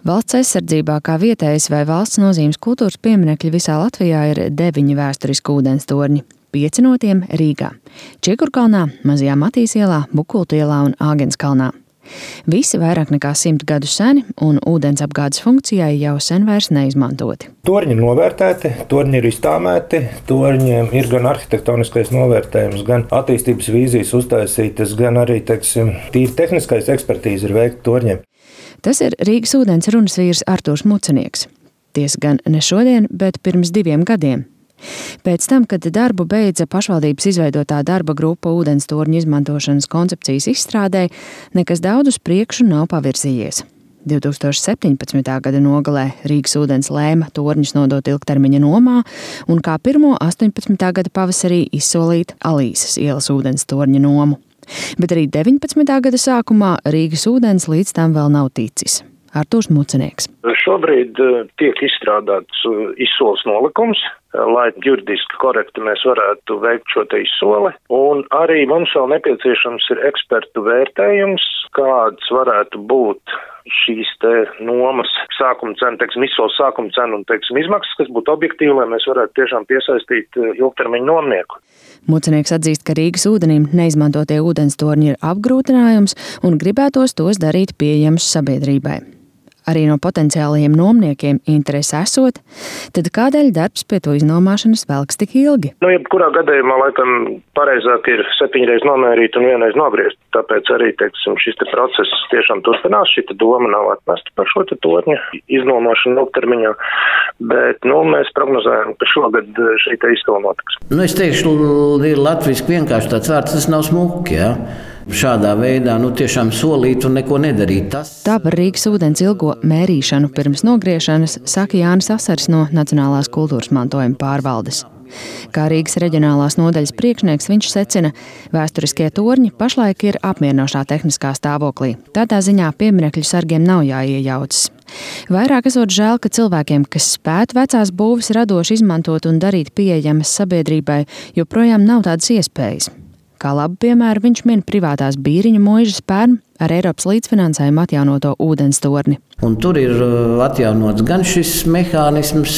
Valsts aizsardzībā kā vietējais vai valsts nozīmes kultūras pieminekļi visā Latvijā ir 9 vēsturiski ūdenstorņi. 5 no tiem Rīgā – Čiekurkalnā, Mazajā Matīs ielā, Bukultu ielā un Āgenskalnā. Visi vairāk nekā 100 gadus seni un ūdensapgādes funkcijai jau sen vairs neizmantoti. Torņi ir novērtēti, torņi ir iztāmēti, torņiem ir gan arhitektoniskais novērtējums, gan attīstības vīzijas uztaisītas, gan arī, tīri tehniskais ekspertīze ir veikta torņiem. Tas ir Rīgas ūdens runas vīrs Artūrs Mucenieks. Tiesa gan ne šodien, bet pirms 2 gadiem. Pēc tam, kad darbu beidza pašvaldības izveidotā darba grupa ūdenstorņu izmantošanas koncepcijas izstrādē, nekas daudz uz priekšu nav pavirzījies. 2017. gada nogalē Rīgas ūdens lēma torņus nodot ilgtermiņa nomā un kā pirmo 18. gada pavasarī izsolīt Alīsas ielas ūdenstorņa nomu. Bet arī 19. gada sākumā Rīgas ūdens līdz tam vēl nav ticis. Artūrs Mucenieks. Šobrīd tiek izstrādāts izsoles nolikums, lai juridiski korekti mēs varētu veikt šo te izsoli. Un arī mums vēl nepieciešams ir ekspertu vērtējums, kāds varētu būt šīs te nomas sākuma cena, izsoles sākuma cena un, izmaksas, kas būtu objektīvi, lai mēs varētu tiešām piesaistīt ilgtermiņu nomnieku. Mucenieks atzīst, ka Rīgas ūdenim neizmantotie ūdenstorņi ir apgrūtinājums un gribētos tos darīt pieejamus sabiedrībai. Arī no potenciālajiem nomniekiem interese esot, tad kādēļ darbs pie to iznomāšanas velks tik ilgi? Jebkurā gadījumā, laikam, pareizāk ir 7 reizes nomērīt un 1 reizi nogriezt. Tāpēc arī, šis te process tiešām turpinās, šī doma nav atmesta par šo te torņu iznomāšanu ilgtermiņā, bet, mēs prognozējam, ka šogad šī te izsola notiks. Es teikšu, ir latviski vienkārši tāds vārds, tas nav smuki, ja? Šādā veidā tiešām solīt un neko nedarīt. Tā par Rīgas ūdens ilgo mērīšanu pirms nogriešanas saka Jānis Asaris no Nacionālās kultūras mantojuma pārvaldes. Kā Rīgas reģionālās nodaļas priekšnieks viņš secina, vēsturiskie torņi pašlaik ir apmierinošā tehniskā stāvoklī. Tādā ziņā pieminekļu sargiem nav jāiejaucas. Vairāk esot žēl, ka cilvēkiem, kas spētu vecās būves radoši izmantot un darīt pieejamas sabiedrībai, joprojām nav tādas iespējas. Kā labu piemēru viņš min privātās Bīriņu muižas pērn ar Eiropas līdzfinansējumu atjaunoto ūdenstorni. Un tur ir atjaunots gan šis mehānisms,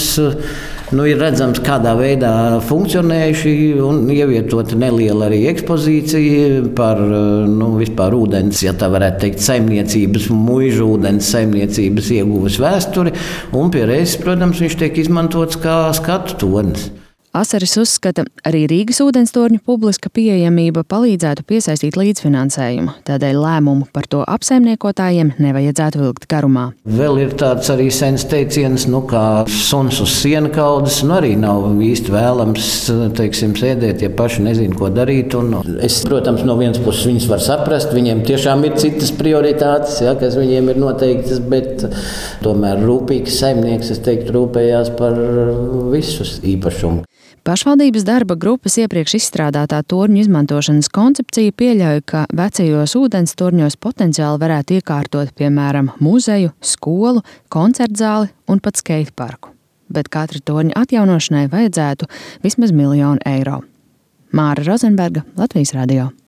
ir redzams, kādā veidā funkcionējuši un ievietota neliela arī ekspozīcija par vispār ūdens, ja tā varētu teikt, saimniecības, muižu ūdens saimniecības ieguves vēsturi. Un pie reizes, protams, viņš tiek izmantots kā skatu tornis. Asaris uzskata, arī Rīgas ūdenstorņu publiska pieejamība palīdzētu piesaistīt līdzfinansējumu, tādēļ lēmumu par to apsaimniekotājiem nevajadzētu vilkt garumā. Vēl ir tāds arī sens teiciens, kā suns uz siena kaudzes, arī nav īsti vēlams, sēdēt, ja paši nezin, ko darīt. Es, protams, no vienas puses viņus var saprast, viņiem tiešām ir citas prioritātes, kas viņiem ir noteiktas, bet tomēr rūpīgs saimnieks, es teiktu, rūpējās par visus īpašumu. Pašvaldības darba grupas iepriekš izstrādātā torņu izmantošanas koncepcija pieļauj, ka vecajos ūdenstorņos potenciāli varētu iekārtot, piemēram, muzeju, skolu, koncertzāli un pat skeitparku. Bet katra torņa atjaunošanai vajadzētu vismaz 1 000 000 eiro. Māra Rozenberga, Latvijas radio.